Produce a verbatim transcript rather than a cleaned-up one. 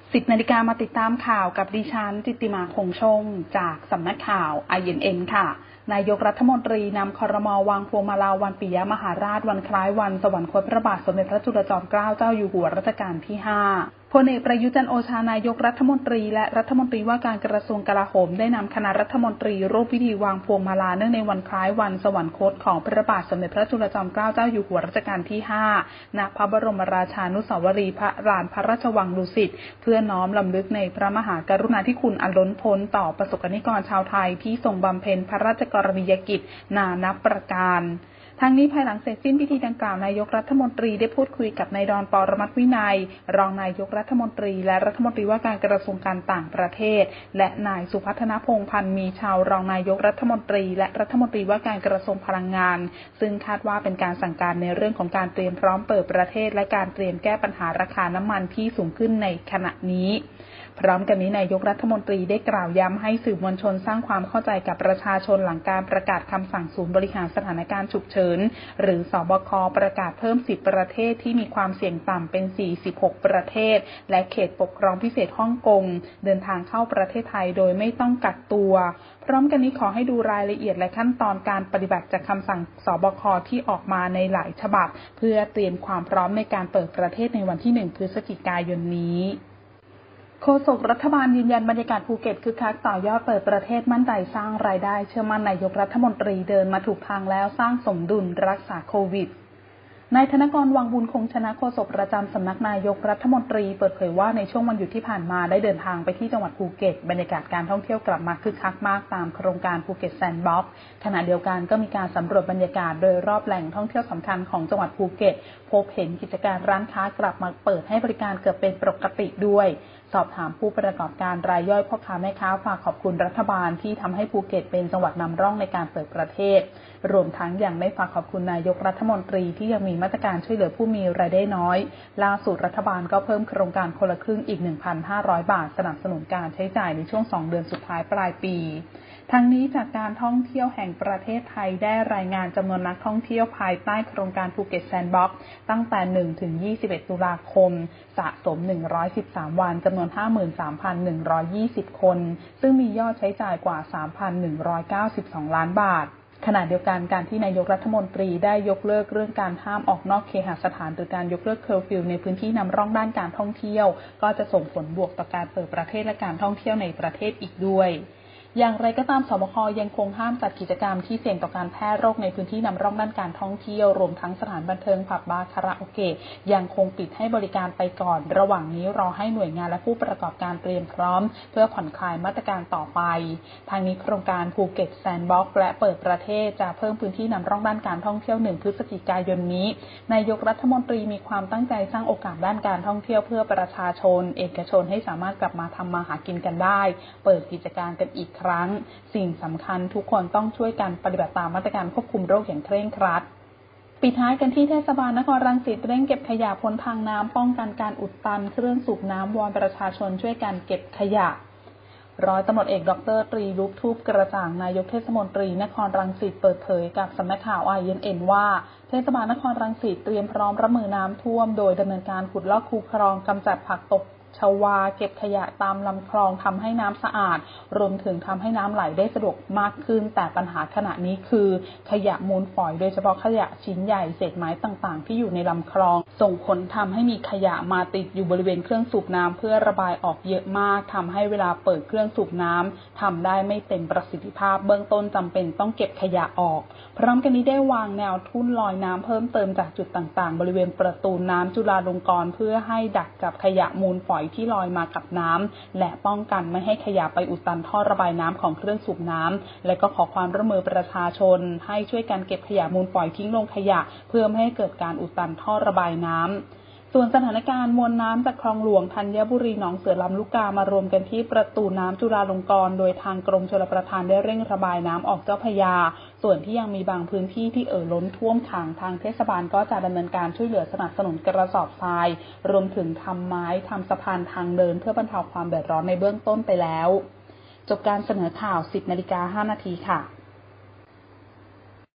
สิบนาฬิกามาติดตามข่าวกับดิฉันจิตติมาคงชงจากสำนักข่าว ไอ เอ็น เอ็น ค่ะนายกรัฐมนตรีนำครม.วางพวงมาลาวันปิยมหาราชวันคล้ายวันสวรรคตพระบาทสมเด็จพระจุลจอมเกล้าเจ้าอยู่หัวรัชกาลที่ห้าพลเอกประยุทธ์จันทร์โอชานายกรัฐมนตรีและรัฐมนตรีว่าการกระทรวงกลาโหมได้นำคณะรัฐมนตรีร่วมพิธีวางพวงมาลาเนื่องในวันคล้ายวันสวรรคตของพระบาทสมเด็จพระจุลจอมเกล้าเจ้าอยู่หัวรัชกาลที่ห้าณพระบรมราชานุสาวรีย์พระลานพระราชวังดุสิตเพื่อน้อมรำลึกในพระมหากรุณาธิคุณอันล้นพ้นต่อประสบกนิกรชาวไทยที่ทรงบำเพ็ญพระราชกรณียกิจนานับประการทั้งนี้ภายหลังเสร็จสิ้นพิธีดังกล่าวนายกรัฐมนตรีได้พูดคุยกับนายดอน ปรมัตถ์วินัยรองนายกรัฐมนตรีและรัฐมนตรีว่าการกระทรวงการต่างประเทศและนายสุพัฒนพงษ์พันธ์มีชาวรองนายกรัฐมนตรีและรัฐมนตรีว่าการกระทรวงพลังงานซึ่งคาดว่าเป็นการสั่งการในเรื่องของการเตรียมพร้อมเปิดประเทศและการเตรียมแก้ปัญหาราคาน้ำมันที่สูงขึ้นในขณะนี้พร้อมกันนี้นายกรัฐมนตรีได้กล่าวย้ำให้สื่อมวลชนสร้างความเข้าใจกับประชาชนหลังการประกาศคำสั่งศูนย์บริหารสถานการณ์ฉุกเฉินหรือสบคประกาศเพิ่มสิบประเทศที่มีความเสี่ยงต่ำเป็นสี่สิบหกประเทศและเขตปกครองพิเศษฮ่องกงเดินทางเข้าประเทศไทยโดยไม่ต้องกักตัวพร้อมกันนี้ขอให้ดูรายละเอียดและขั้นตอนการปฏิบัติจากคำสั่งสบคที่ออกมาในหลายฉบับเพื่อเตรียมความพร้อมในการเปิดประเทศในวันที่หนึ่งพฤศจิกายนนี้โฆษกรัฐบาลยืนยันบรรยากาศภูเก็ตคึกคักต่อยอดเปิดประเทศมั่นใจสร้างรายได้เชื่อมั่นนายกรัฐมนตรีเดินมาถูกทางแล้วสร้างสมดุลรักษาโควิดนายธนกร วังบุญคงชนะโฆษกประจำสำนักนายกรัฐมนตรีเปิดเผยว่าในช่วงวันหยุดที่ผ่านมาได้เดินทางไปที่จังหวัดภูเก็ตบรรยากาศการท่องเที่ยวกลับมาคึกคักมากตามโครงการภูเก็ตแซนด์บ็อกซ์ขณะเดียวกันก็มีการสำรวจบรรยากาศโดยรอบแหล่งท่องเที่ยวสำคัญของจังหวัดภูเก็ตพบเห็นกิจการร้านค้ากลับมาเปิดให้บริการเกือบเป็นปกติด้วยสอบถามผู้ประกอบการรายย่อยพ่อค้าแม่ค้าฝากขอบคุณรัฐบาลที่ทำให้ภูเก็ตเป็นจังหวัดนำร่องในการเปิดประเทศรวมทั้งยังได้ฝากขอบคุณนายกรัฐมนตรีที่ยังมีมาตรการช่วยเหลือผู้มีรายได้น้อยล่าสุดรัฐบาลก็เพิ่มโครงการคนละครึ่งอีก หนึ่งพันห้าร้อย บาทสนับสนุนการใช้จ่ายในช่วงสองเดือนสุดท้ายปลายปีทั้งนี้จากการท่องเที่ยวแห่งประเทศไทยได้รายงานจำนวนนักท่องเที่ยวภายใต้โครงการภูเก็ตแซนด์บ็อกซ์ตั้งแต่หนึ่งถึงยี่สิบเอ็ดตุลาคมสะสมหนึ่งร้อยสิบสามวันจำนวน ห้าหมื่นสามพันหนึ่งร้อยยี่สิบ คนซึ่งมียอดใช้จ่ายกว่า สามพันหนึ่งร้อยเก้าสิบสอง ล้านบาทขณะเดียวกันการที่นายกรัฐมนตรีได้ยกเลิกเรื่องการห้ามออกนอกเคหสถานหรือการยกเลิกเคอร์ฟิวในพื้นที่นำร่องด้านการท่องเที่ยวก็จะส่งผลบวกต่อการเปิดประเทศและการท่องเที่ยวในประเทศอีกด้วยอย่างไรก็ตามสบคยังคงห้ามจัดกิจกรรมที่เสี่ยงต่อการแพร่โรคในพื้นที่นำร่องด้านการท่องเที่ยวรวมทั้งสถานบันเทิงผับบาร์คาราโอเกะยังคงปิดให้บริการไปก่อนระหว่างนี้รอให้หน่วยงานและผู้ประกอบการเตรียมพร้อมเพื่อผ่อนคลายมาตรการต่อไปทางนี้โครงการภูเก็ตแซนด์บ็อกซ์และเปิดประเทศจะเพิ่มพื้นที่นำร่องด้านการท่องเที่ยวหนึ่งพฤศจิกายนนี้นายกรัฐมนตรีมีความตั้งใจสร้างโอกาสด้านการท่องเที่ยวเพื่อประชาชนเอกชนให้สามารถกลับมาทำมาหากินกันได้เปิดกิจการกันอีกครั้งสิ่งสำคัญทุกคนต้องช่วยกันปฏิบัติตามมาตรการควบคุมโรคอย่างเคร่งครัดปิดท้ายกันที่เทศบาลนครรังสิตเร่งเก็บขยะพ้นทางน้ำป้องกันการอุดตันเครื่องสูบน้ำวอนประชาชนช่วยกันเก็บขยะร้อยตำรวจเอกดร.ตรีลุกทูปกระจ่างนายกเทศมนตรีนครรังสิตเปิดเผยกับสำนักข่าว ไอ เอ็น เอ็น ว่าเทศบาลนครรังสิตเตรียมพร้อมรับมือน้ำท่วมโดยดำเนินการขุดลอกคูคลองกำจัดผักตบชวาเก็บขยะตามลำคลองทำให้น้ำสะอาดรวมถึงทำให้น้ำไหลได้สะดวกมากขึ้นแต่ปัญหาขณะนี้คือขยะมูลฝอยโดยเฉพาะขยะชิ้นใหญ่เศษไม้ต่างๆที่อยู่ในลำคลองส่งผลทำให้มีขยะมาติดอยู่บริเวณเครื่องสูบน้ำเพื่อระบายออกเยอะมากทำให้เวลาเปิดเครื่องสูบน้ำทำได้ไม่เต็มประสิทธิภาพเบื้องต้นจำเป็นต้องเก็บขยะออกพร้อมกันนี้ได้วางแนวทุ่นลอยน้ำเพิ่มเติมจากจุดต่างๆบริเวณประตูน้ำจุฬาลงกรณ์เพื่อให้ดักกับขยะมูลฝอยที่ลอยมากับน้ำและป้องกันไม่ให้ขยะไปอุดตันท่อระบายน้ำของเครื่องสูบน้ำและก็ขอความร่วมมือประชาชนให้ช่วยกันเก็บขยะมูลฝอยทิ้งลงขยะเพื่อไม่ให้เกิดการอุดตันท่อระบายน้ำส่วนสถานการณ์มวลน้ำจากคลองหลวงธัญบุรีหนองเสือลำลูกกามารวมกันที่ประตูน้ำจุฬาลงกรณ์โดยทางกรมชลประทานได้เร่งระบายน้ำออกเจ้าพระยาส่วนที่ยังมีบางพื้นที่ที่เอ่อล้นท่วมขังทางเทศบาลก็จะดำเนินการช่วยเหลือสนับสนุนกระสอบทรายรวมถึงทำไม้ทำสะพานทางเดินเพื่อบรรเทาความเดือดร้อนในเบื้องต้นไปแล้วจบการเสนอข่าว สิบนาฬิกาห้านาทีค่ะ